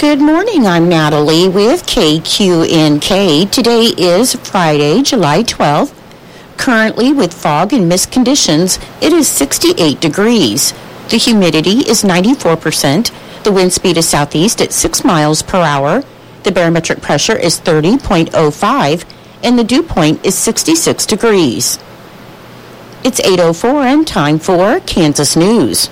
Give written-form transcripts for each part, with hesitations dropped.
Good morning, I'm Natalie with KQNK. Today is Friday, July 12th. Currently, with fog and mist conditions, it is 68 degrees. The humidity is 94%. The wind speed is southeast at 6 miles per hour. The barometric pressure is 30.05, and the dew point is 66 degrees. It's 8:04 and time for Kansas News.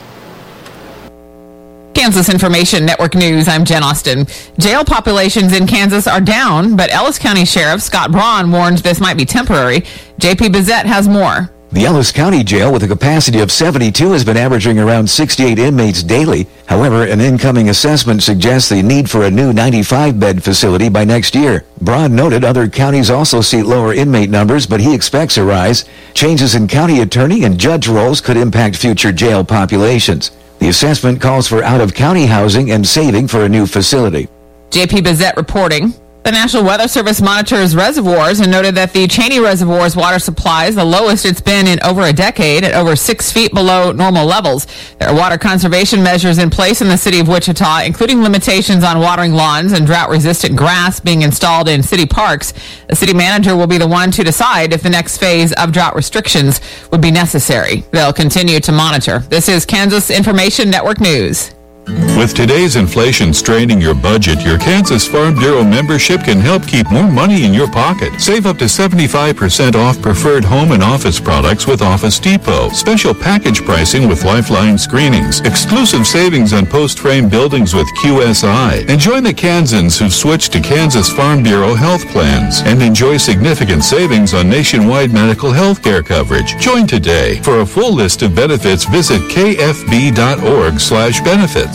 Kansas Information Network News, I'm Jen Austin. Jail populations in Kansas are down, but Ellis County Sheriff Scott Braun warned this might be temporary. JP Bizette has more. The Ellis County Jail, with a capacity of 72, has been averaging around 68 inmates daily. However, an incoming assessment suggests the need for a new 95-bed facility by next year. Braun noted other counties also see lower inmate numbers, but he expects a rise. Changes in county attorney and judge roles could impact future jail populations. The assessment calls for out-of-county housing and saving for a new facility. JP Bizette reporting. The National Weather Service monitors reservoirs and noted that the Cheney Reservoir's water supply is the lowest it's been in over a decade at over 6 feet below normal levels. There are water conservation measures in place in the city of Wichita, including limitations on watering lawns and drought-resistant grass being installed in city parks. The city manager will be the one to decide if the next phase of drought restrictions would be necessary. They'll continue to monitor. This is Kansas Information Network News. With today's inflation straining your budget, your Kansas Farm Bureau membership can help keep more money in your pocket. Save up to 75% off preferred home and office products with Office Depot. Special package pricing with Lifeline screenings. Exclusive savings on post-frame buildings with QSI. And join the Kansans who've switched to Kansas Farm Bureau health plans. And enjoy significant savings on nationwide medical health care coverage. Join today. For a full list of benefits, visit kfb.org/benefits.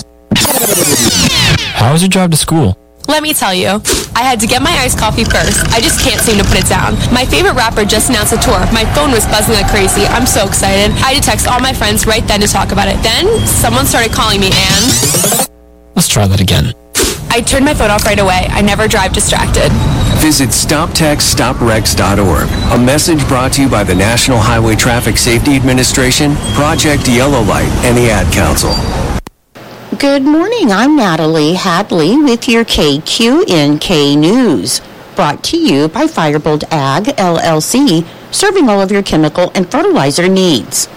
How was your drive to school? Let me tell you, I had to get my iced coffee first. I just can't seem to put it down. My favorite rapper just announced a tour. My phone was buzzing like crazy. I'm so excited. I had to text all my friends right then to talk about it. Then, someone started calling me and... Let's try that again. I turned my phone off right away. I never drive distracted. Visit StopTextStopWrecks.org. A message brought to you by the National Highway Traffic Safety Administration, Project Yellow Light, and the Ad Council. Good morning, I'm Natalie Hadley with your KQNK News. Brought to you by Firebolt Ag, LLC, serving all of your chemical and fertilizer needs.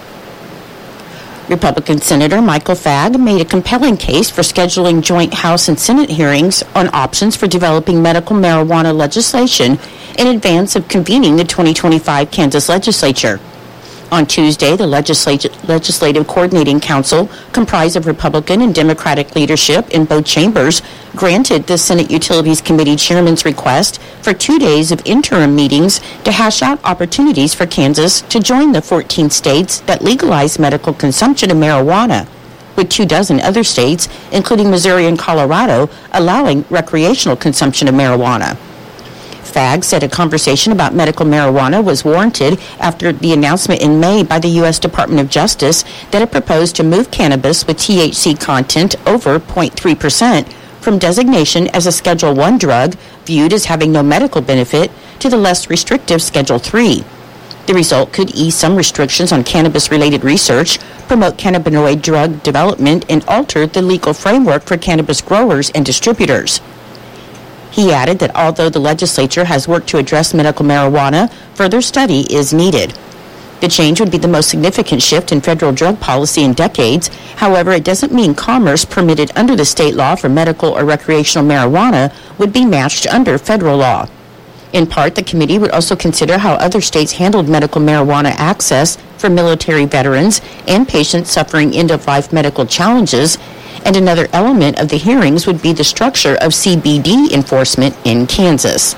Republican Senator Michael Fagg made a compelling case for scheduling joint House and Senate hearings on options for developing medical marijuana legislation in advance of convening the 2025 Kansas legislature. On Tuesday, the Legislative Coordinating Council, comprised of Republican and Democratic leadership in both chambers, granted the Senate Utilities Committee chairman's request for 2 days of interim meetings to hash out opportunities for Kansas to join the 14 states that legalize medical consumption of marijuana, with 24 other states, including Missouri and Colorado, allowing recreational consumption of marijuana. Fagg said a conversation about medical marijuana was warranted after the announcement in May by the U.S. Department of Justice that it proposed to move cannabis with THC content over 0.3% from designation as a Schedule I drug, viewed as having no medical benefit, to the less restrictive Schedule III. The result could ease some restrictions on cannabis-related research, promote cannabinoid drug development, and alter the legal framework for cannabis growers and distributors. He added that although the legislature has worked to address medical marijuana, further study is needed. The change would be the most significant shift in federal drug policy in decades. However, it doesn't mean commerce permitted under the state law for medical or recreational marijuana would be matched under federal law. In part, the committee would also consider how other states handled medical marijuana access for military veterans and patients suffering end-of-life medical challenges. And another element of the hearings would be the structure of CBD enforcement in Kansas.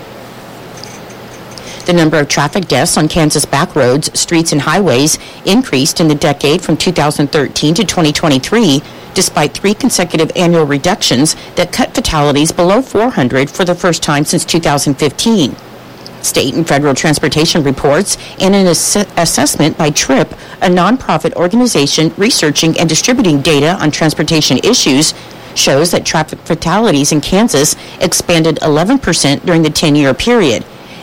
The number of traffic deaths on Kansas back roads, streets, and highways increased in the decade from 2013 to 2023, despite 3 consecutive annual reductions that cut fatalities below 400 for the first time since 2015. State and federal transportation reports and an assessment by TRIP, a nonprofit organization researching and distributing data on transportation issues, shows that traffic fatalities in Kansas expanded 11% during the 10-year period,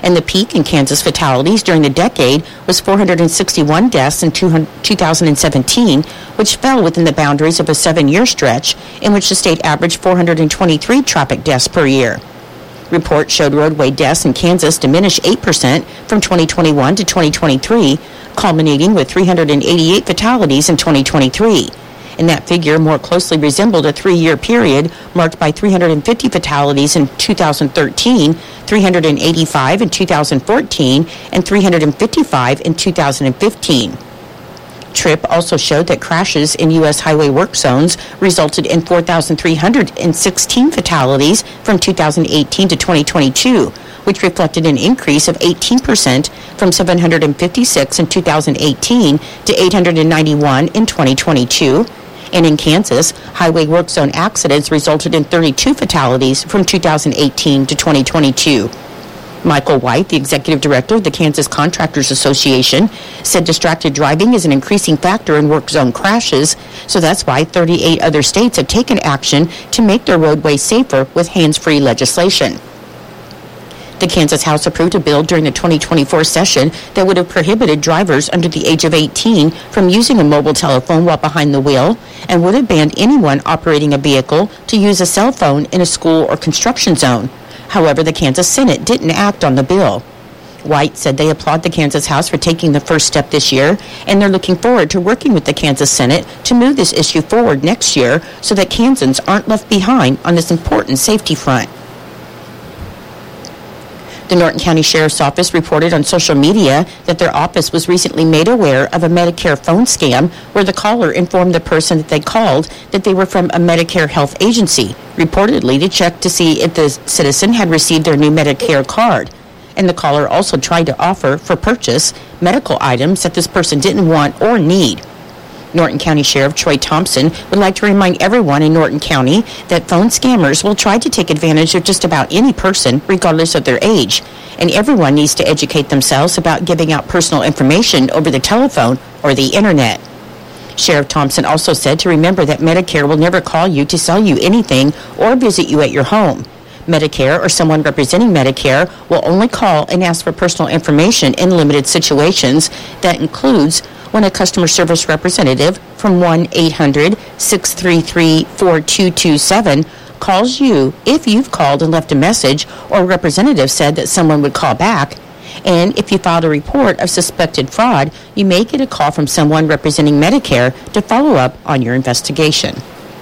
And the peak in Kansas fatalities during the decade was 461 deaths in 2017, which fell within the boundaries of a 7-year stretch in which the state averaged 423 traffic deaths per year. Reports showed roadway deaths in Kansas diminished 8% from 2021 to 2023, culminating with 388 fatalities in 2023. And that figure more closely resembled a 3-year period marked by 350 fatalities in 2013, 385 in 2014, and 355 in 2015. TRIP also showed that crashes in U.S. highway work zones resulted in 4,316 fatalities from 2018 to 2022, which reflected an increase of 18% from 756 in 2018 to 891 in 2022. And in Kansas, highway work zone accidents resulted in 32 fatalities from 2018 to 2022. Michael White, the executive director of the Kansas Contractors Association, said distracted driving is an increasing factor in work zone crashes, so that's why 38 other states have taken action to make their roadways safer with hands-free legislation. The Kansas House approved a bill during the 2024 session that would have prohibited drivers under the age of 18 from using a mobile telephone while behind the wheel and would have banned anyone operating a vehicle to use a cell phone in a school or construction zone. However, the Kansas Senate didn't act on the bill. White said they applaud the Kansas House for taking the first step this year, and they're looking forward to working with the Kansas Senate to move this issue forward next year so that Kansans aren't left behind on this important safety front. The Norton County Sheriff's Office reported on social media that their office was recently made aware of a Medicare phone scam where the caller informed the person that they called that they were from a Medicare health agency, reportedly to check to see if the citizen had received their new Medicare card. And the caller also tried to offer for purchase medical items that this person didn't want or need. Norton County Sheriff Troy Thompson would like to remind everyone in Norton County that phone scammers will try to take advantage of just about any person, regardless of their age. And everyone needs to educate themselves about giving out personal information over the telephone or the internet. Sheriff Thompson also said to remember that Medicare will never call you to sell you anything or visit you at your home. Medicare or someone representing Medicare will only call and ask for personal information in limited situations. That includes when a customer service representative from 1-800-633-4227 calls you if you've called and left a message or a representative said that someone would call back. And if you filed a report of suspected fraud, you may get a call from someone representing Medicare to follow up on your investigation.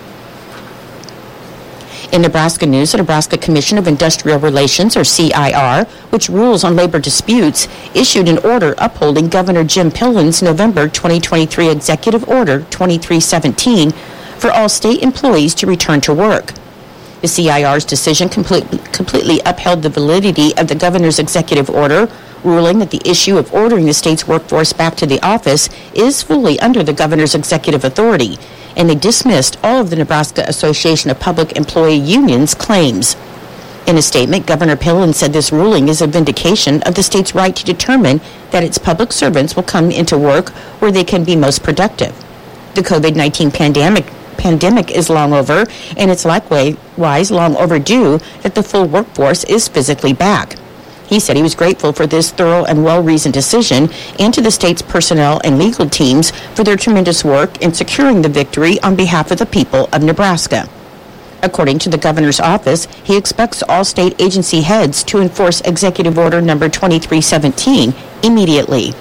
In Nebraska news, the Nebraska Commission of Industrial Relations, or CIR, which rules on labor disputes, issued an order upholding Governor Jim Pillen's November 2023 Executive Order 2317 for all state employees to return to work. The CIR's decision completely upheld the validity of the governor's executive order, ruling that the issue of ordering the state's workforce back to the office is fully under the governor's executive authority, and they dismissed all of the Nebraska Association of Public Employee Unions' claims. In a statement, Governor Pillen said this ruling is a vindication of the state's right to determine that its public servants will come into work where they can be most productive. The COVID-19 pandemic is long over, and it's likewise long overdue that the full workforce is physically back. He said he was grateful for this thorough and well-reasoned decision and to the state's personnel and legal teams for their tremendous work in securing the victory on behalf of the people of Nebraska. According to the governor's office, he expects all state agency heads to enforce Executive Order number 2317 immediately.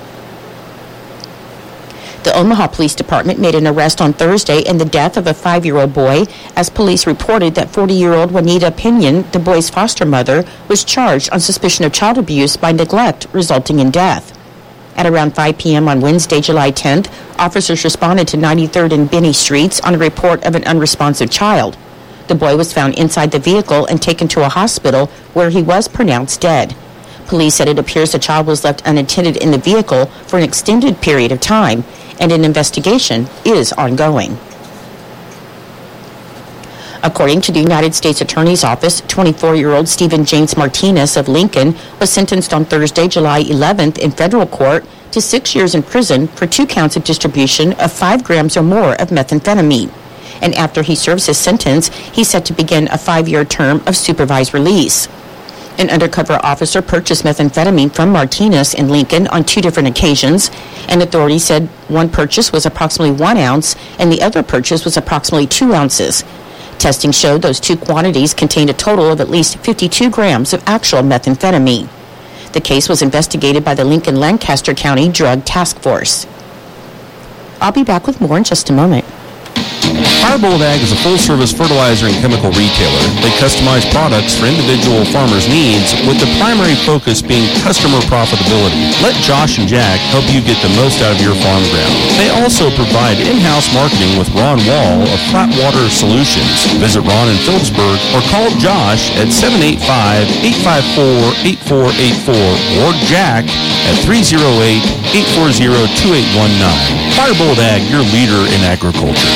The Omaha Police Department made an arrest on Thursday in the death of a 5-year-old boy, as police reported that 40-year-old Juanita Pinion, the boy's foster mother, was charged on suspicion of child abuse by neglect resulting in death. At around 5 p.m. on Wednesday, July 10th, officers responded to 93rd and Binney Streets on a report of an unresponsive child. The boy was found inside the vehicle and taken to a hospital where he was pronounced dead. Police said it appears the child was left unattended in the vehicle for an extended period of time, and an investigation is ongoing. According to the United States Attorney's Office, 24-year-old Stephen James Martinez of Lincoln was sentenced on Thursday, July 11th in federal court to 6 years in prison for 2 counts of distribution of 5 grams or more of methamphetamine. And after he serves his sentence, he's set to begin a 5-year term of supervised release. An undercover officer purchased methamphetamine from Martinez in Lincoln on 2 different occasions, and authorities said one purchase was approximately 1 ounce and the other purchase was approximately 2 ounces. Testing showed those 2 quantities contained a total of at least 52 grams of actual methamphetamine. The case was investigated by the Lincoln-Lancaster County Drug Task Force. I'll be back with more in just a moment. Firebolt Ag is a full-service fertilizer and chemical retailer. They customize products for individual farmers' needs, with the primary focus being customer profitability. Let Josh and Jack help you get the most out of your farm ground. They also provide in-house marketing with Ron Wall of Flatwater Solutions. Visit Ron in Phillipsburg or call Josh at 785-854-8484 or Jack at 308-840-2819. Firebolt Ag, your leader in agriculture.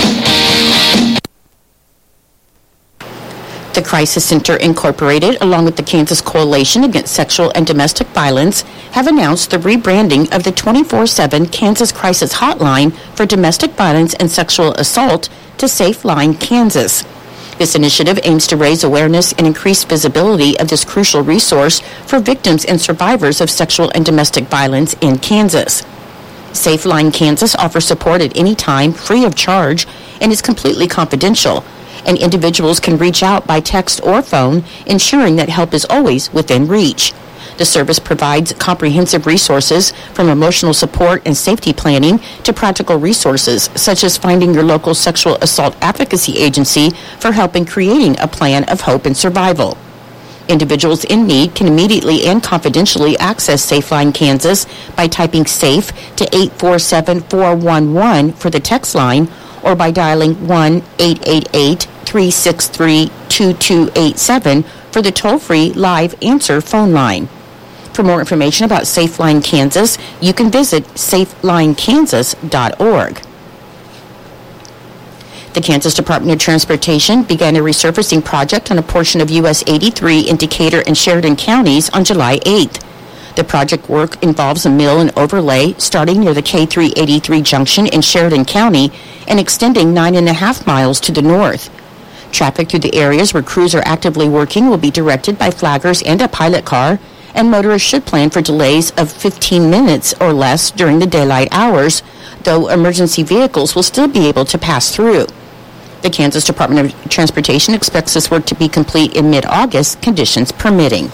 The Crisis Center Incorporated, along with the Kansas Coalition Against Sexual and Domestic Violence, have announced the rebranding of the 24/7 Kansas Crisis Hotline for Domestic Violence and Sexual Assault to Safe Line Kansas. This initiative aims to raise awareness and increase visibility of this crucial resource for victims and survivors of sexual and domestic violence in Kansas. Safe Line Kansas offers support at any time, free of charge, and is completely confidential, and individuals can reach out by text or phone, ensuring that help is always within reach. The service provides comprehensive resources from emotional support and safety planning to practical resources such as finding your local sexual assault advocacy agency for help in creating a plan of hope and survival. Individuals in need can immediately and confidentially access SafeLine Kansas by typing SAFE to 847-411 for the text line, or by dialing 1-888-363-2287 for the toll-free live answer phone line. For more information about SafeLine Kansas, you can visit safelinekansas.org. The Kansas Department of Transportation began a resurfacing project on a portion of US 83 in Decatur and Sheridan counties on July 8th. The project work involves a mill and overlay starting near the K383 junction in Sheridan County and extending 9.5 miles to the north. Traffic through the areas where crews are actively working will be directed by flaggers and a pilot car, and motorists should plan for delays of 15 minutes or less during the daylight hours, though emergency vehicles will still be able to pass through. The Kansas Department of Transportation expects this work to be complete in mid-August, conditions permitting.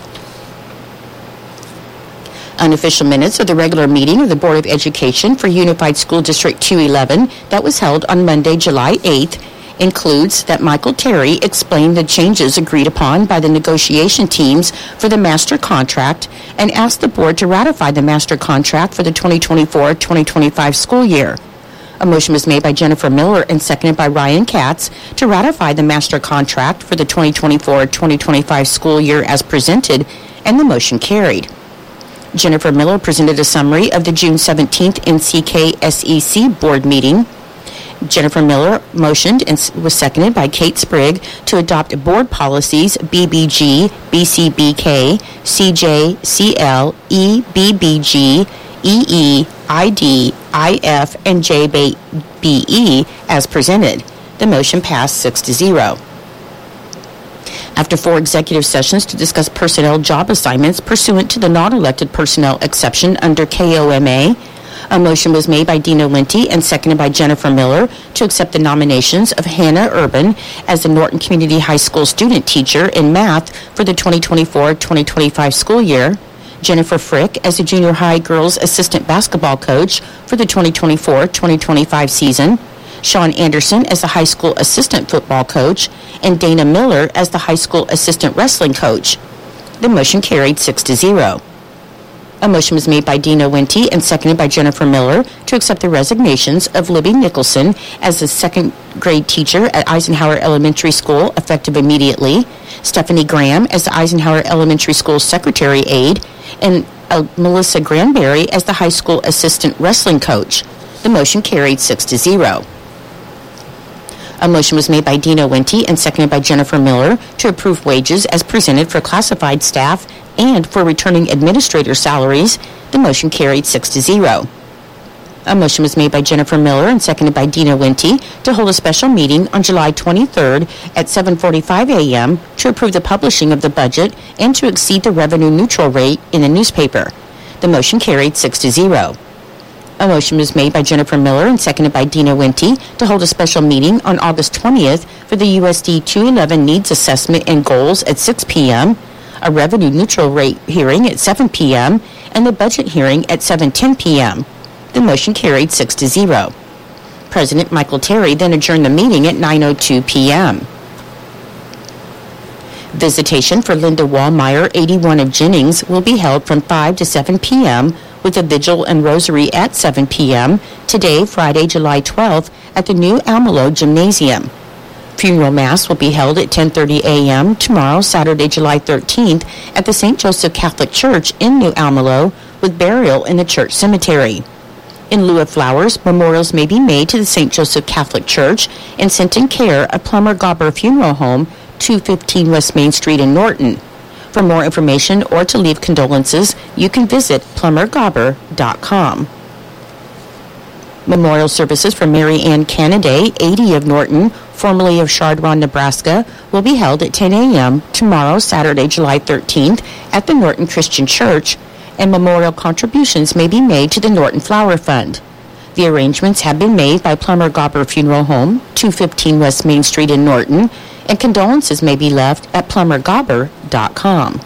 Unofficial minutes of the regular meeting of the Board of Education for Unified School District 211 that was held on Monday, July 8th, includes that Michael Terry explained the changes agreed upon by the negotiation teams for the master contract and asked the board to ratify the master contract for the 2024-2025 school year. A motion was made by Jennifer Miller and seconded by Ryan Katz to ratify the master contract for the 2024-2025 school year as presented, and the motion carried. Jennifer Miller presented a summary of the June 17th NCKSEC board meeting. Jennifer Miller motioned and was seconded by Kate Sprigg to adopt board policies BBG, BCBK, CJ, CL, EBBG, EE, ID, IF, and JBE as presented. The motion passed 6-0. After 4 executive sessions to discuss personnel job assignments pursuant to the non-elected personnel exception under KOMA, a motion was made by Dina Linty and seconded by Jennifer Miller to accept the nominations of Hannah Urban as the Norton Community High School student teacher in math for the 2024-2025 school year, Jennifer Frick as the junior high girls assistant basketball coach for the 2024-2025 season, Sean Anderson as the high school assistant football coach, and Dana Miller as the high school assistant wrestling coach. The motion carried 6-0. A motion was made by Dina Winty and seconded by Jennifer Miller to accept the resignations of Libby Nicholson as the second grade teacher at Eisenhower Elementary School effective immediately, Stephanie Graham as the Eisenhower Elementary School secretary aide, and Melissa Granberry as the high school assistant wrestling coach. The motion carried 6-0. A motion was made by Dina Winty and seconded by Jennifer Miller to approve wages as presented for classified staff and for returning administrator salaries. The motion carried 6-0. A motion was made by Jennifer Miller and seconded by Dina Winty to hold a special meeting on July 23rd at 7:45 a.m. to approve the publishing of the budget and to exceed the revenue neutral rate in the newspaper. The motion carried 6-0. A motion was made by Jennifer Miller and seconded by Dina Winty to hold a special meeting on August 20th for the USD 211 Needs Assessment and Goals at 6 p.m., a revenue neutral rate hearing at 7 p.m., and the budget hearing at 7:10 p.m. The motion carried 6-0. President Michael Terry then adjourned the meeting at 9:02 p.m. Visitation for Linda Wallmeyer, 81 of Jennings, will be held from 5 to 7 p.m., with a vigil and rosary at 7 p.m. today, Friday, July 12th, at the new Almelo Gymnasium. Funeral Mass will be held at 10:30 a.m. tomorrow, Saturday, July 13th, at the St. Joseph Catholic Church in New Almelo, with burial in the church cemetery. In lieu of flowers, memorials may be made to the St. Joseph Catholic Church and sent in care of Plummer Gobber Funeral Home, 215 West Main Street in Norton. For more information or to leave condolences, you can visit plummergobber.com. Memorial services for Mary Ann Cannaday, 80 of Norton, formerly of Chardron, Nebraska, will be held at 10 a.m. tomorrow, Saturday, July 13th, at the Norton Christian Church, and memorial contributions may be made to the Norton Flower Fund. The arrangements have been made by Plummer Gobber Funeral Home, 215 West Main Street in Norton, and condolences may be left at plummergobber.com.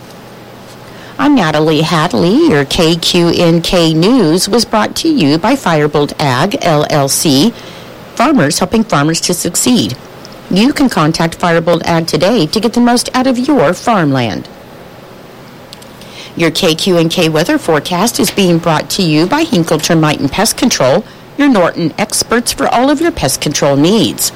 I'm Natalie Hadley. Your KQNK News was brought to you by Firebolt Ag, LLC, farmers helping farmers to succeed. You can contact Firebolt Ag today to get the most out of your farmland. Your KQNK weather forecast is being brought to you by Hinkle Termite and Pest Control, your Norton experts for all of your pest control needs.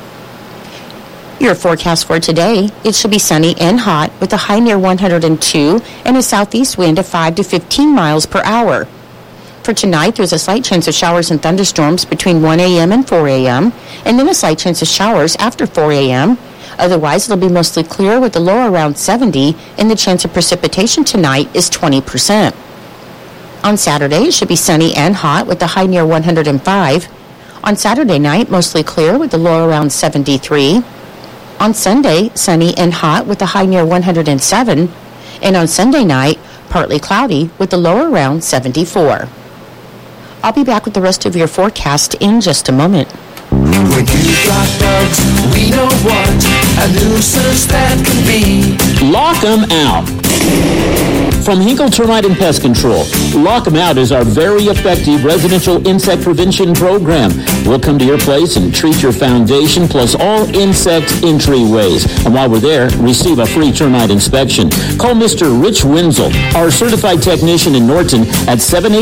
Your forecast for today, it should be sunny and hot with a high near 102 and a southeast wind of 5 to 15 miles per hour. For tonight, there's a slight chance of showers and thunderstorms between 1 a.m. and 4 a.m., and then a slight chance of showers after 4 a.m. Otherwise, it'll be mostly clear with a low around 70, and the chance of precipitation tonight is 20%. On Saturday, it should be sunny and hot with a high near 105. On Saturday night, mostly clear with a low around 73. On Sunday, sunny and hot with a high near 107. And on Sunday night, partly cloudy with a low around 74. I'll be back with the rest of your forecast in just a moment. When you got bugs, we know what a nuisance that can be. Lock 'em out. From Hinkle Termite and Pest Control, Lock 'em Out is our very effective residential insect prevention program. We'll come to your place and treat your foundation plus all insect entryways. And while we're there, receive a free termite inspection. Call Mr. Rich Wenzel, our certified technician in Norton, at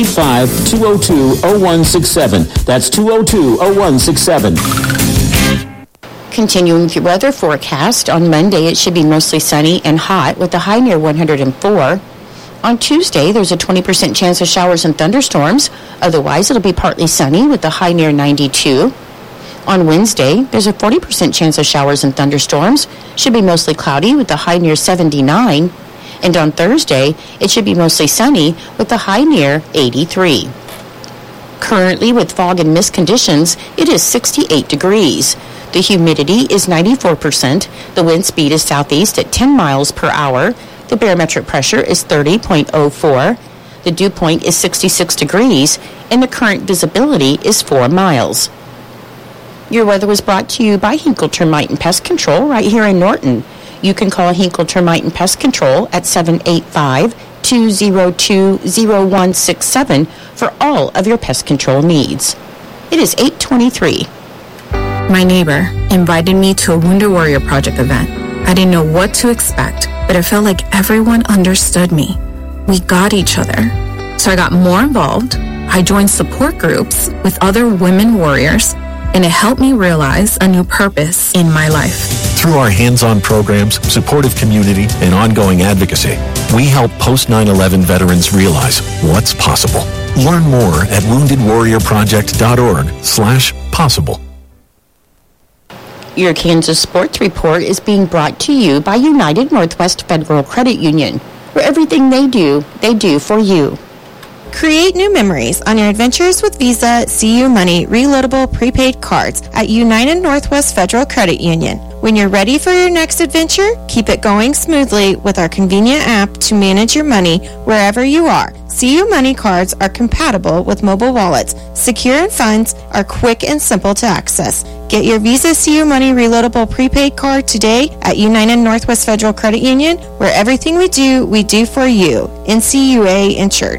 785-202-0167. That's 202-0167. Continuing with your weather forecast, on Monday it should be mostly sunny and hot with a high near 104. On Tuesday, there's a 20% chance of showers and thunderstorms. Otherwise, it'll be partly sunny with a high near 92. On Wednesday, there's a 40% chance of showers and thunderstorms. Should be mostly cloudy with a high near 79. And on Thursday, it should be mostly sunny with a high near 83. Currently, with fog and mist conditions, it is 68 degrees. The humidity is 94%. The wind speed is southeast at 10 miles per hour. The barometric pressure is 30.04. The dew point is 66 degrees, and the current visibility is 4 miles. Your weather was brought to you by Hinkle Termite and Pest Control right here in Norton. You can call Hinkle Termite and Pest Control at 785-202-0167 for all of your pest control needs. It is 8:23. My neighbor invited me to a Wounded Warrior Project event. I didn't know what to expect, but it felt like everyone understood me. We got each other. So I got more involved. I joined support groups with other women warriors, and it helped me realize a new purpose in my life. Through our hands-on programs, supportive community, and ongoing advocacy, we help post-9/11 veterans realize what's possible. Learn more at woundedwarriorproject.org/possible. Your Kansas Sports Report is being brought to you by United Northwest Federal Credit Union, where everything they do for you. Create new memories on your adventures with Visa CU Money reloadable prepaid cards at United Northwest Federal Credit Union. When you're ready for your next adventure, keep it going smoothly with our convenient app to manage your money wherever you are. CU Money cards are compatible with mobile wallets, secure and funds are quick and simple to access. Get your Visa CU Money reloadable prepaid card today at United Northwest Federal Credit Union, where everything we do for you. NCUA insured.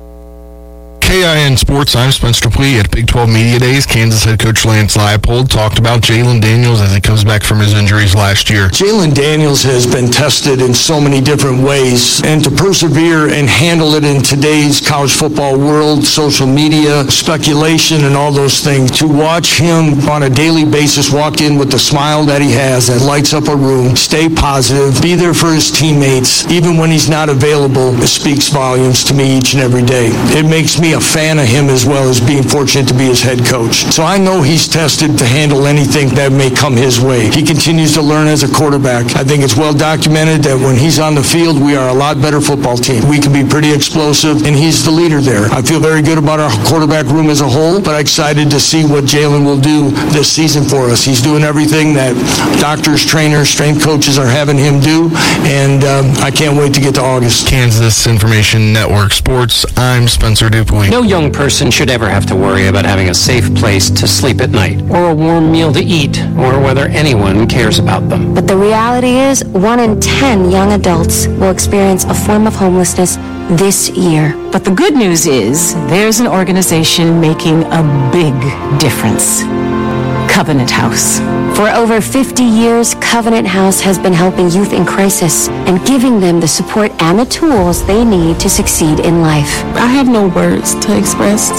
KIN Sports, I'm Spencer Dupuis at Big 12 Media Days. Kansas head coach Lance Leipold talked about Jalen Daniels as he comes back from his injuries last year. Jalen Daniels has been tested in so many different ways, and to persevere and handle it in today's college football world, social media, speculation, and all those things, to watch him on a daily basis walk in with the smile that he has that lights up a room, stay positive, be there for his teammates, even when he's not available, it speaks volumes to me each and every day. It makes me a fan of him as well as being fortunate to be his head coach. So I know he's tested to handle anything that may come his way. He continues to learn as a quarterback. I think it's well documented that when he's on the field, we are a lot better football team. We can be pretty explosive, and he's the leader there. I feel very good about our quarterback room as a whole, but I'm excited to see what Jalen will do this season for us. He's doing everything that doctors, trainers, strength coaches are having him do, and I can't wait to get to August. Kansas Information Network Sports, I'm Spencer Dupuis. No young person should ever have to worry about having a safe place to sleep at night, or a warm meal to eat, or whether anyone cares about them. But the reality is, 1 in 10 young adults will experience a form of homelessness this year. But the good news is, there's an organization making a big difference. Covenant House. For over 50 years, Covenant House has been helping youth in crisis and giving them the support and the tools they need to succeed in life. I have no words to express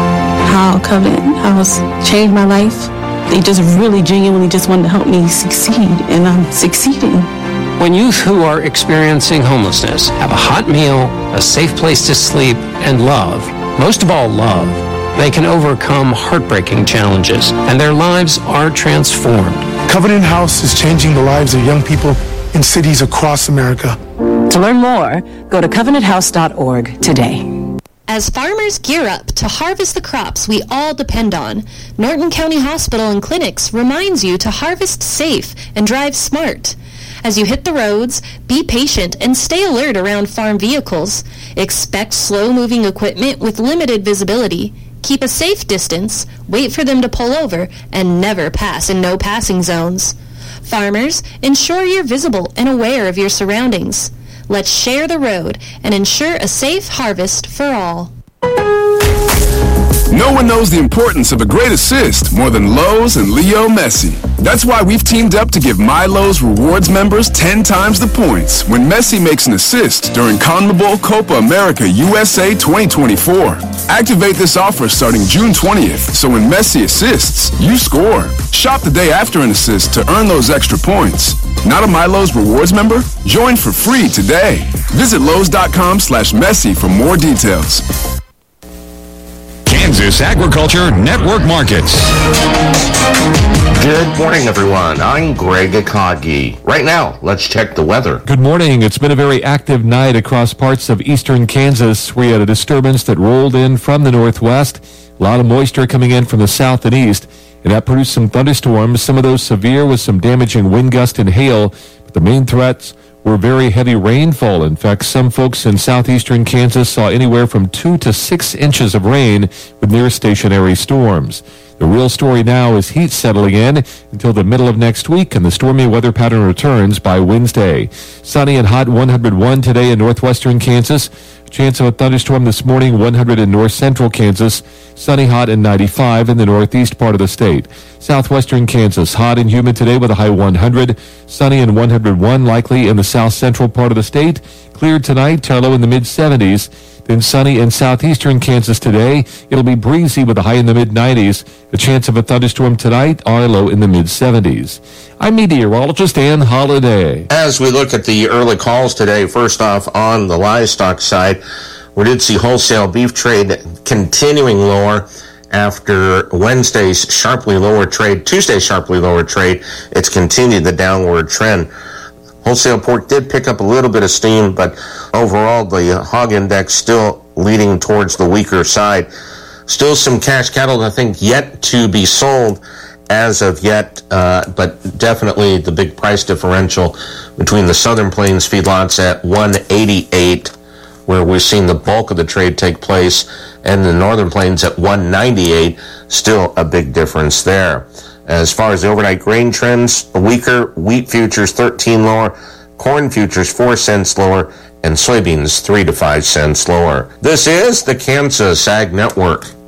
how Covenant House changed my life. They just really genuinely just wanted to help me succeed, and I'm succeeding. When youth who are experiencing homelessness have a hot meal, a safe place to sleep, and love, most of all love, they can overcome heartbreaking challenges, and their lives are transformed. Covenant House is changing the lives of young people in cities across America. To learn more, go to covenanthouse.org today. As farmers gear up to harvest the crops we all depend on, Norton County Hospital and Clinics reminds you to harvest safe and drive smart. As you hit the roads, be patient and stay alert around farm vehicles. Expect slow-moving equipment with limited visibility. Keep a safe distance, wait for them to pull over, and never pass in no passing zones. Farmers, ensure you're visible and aware of your surroundings. Let's share the road and ensure a safe harvest for all. No one knows the importance of a great assist more than Lowe's and Leo Messi. That's why we've teamed up to give My Lowe's Rewards members 10 times the points when Messi makes an assist during CONMEBOL Copa America USA 2024. Activate this offer starting June 20th, so when Messi assists, you score. Shop the day after an assist to earn those extra points. Not a My Lowe's Rewards member? Join for free today. Visit Lowe's.com/Messi for more details. Kansas Agriculture Network Markets. Good morning, everyone. I'm Greg Akagi. Right now, let's check the weather. Good morning. It's been a very active night across parts of eastern Kansas. We had a disturbance that rolled in from the northwest. A lot of moisture coming in from the south and east, and that produced some thunderstorms, some of those severe with some damaging wind gust and hail. But the main threats were very heavy rainfall. In fact, some folks in southeastern Kansas saw anywhere from 2 to 6 inches of rain with near stationary storms. The real story now is heat settling in until the middle of next week, and the stormy weather pattern returns by Wednesday. Sunny and hot 101 today in northwestern Kansas. Chance of a thunderstorm this morning, 100 in north central Kansas. Sunny, hot, and 95 in the northeast part of the state. Southwestern Kansas, hot and humid today with a high 100. Sunny and 101 likely in the south central part of the state. Cleared tonight, low in the mid-70s. Then sunny in southeastern Kansas today. It'll be breezy with a high in the mid-90s. The chance of a thunderstorm tonight, are low in the mid-70s. I'm meteorologist Ann Holiday. As we look at the early calls today, first off on the livestock side, we did see wholesale beef trade continuing lower after Wednesday's sharply lower trade. Tuesday's sharply lower trade, it's continued the downward trend. Wholesale pork did pick up a little bit of steam, but overall the hog index still leaning towards the weaker side. Still some cash cattle, I think, yet to be sold as of yet, but definitely the big price differential between the Southern Plains feedlots at 188, where we've seen the bulk of the trade take place, and the Northern Plains at 198, still a big difference there. As far as the overnight grain trends, weaker, wheat futures 13 lower, corn futures 4 cents lower, and soybeans 3 to 5 cents lower. This is the Kansas Ag Network.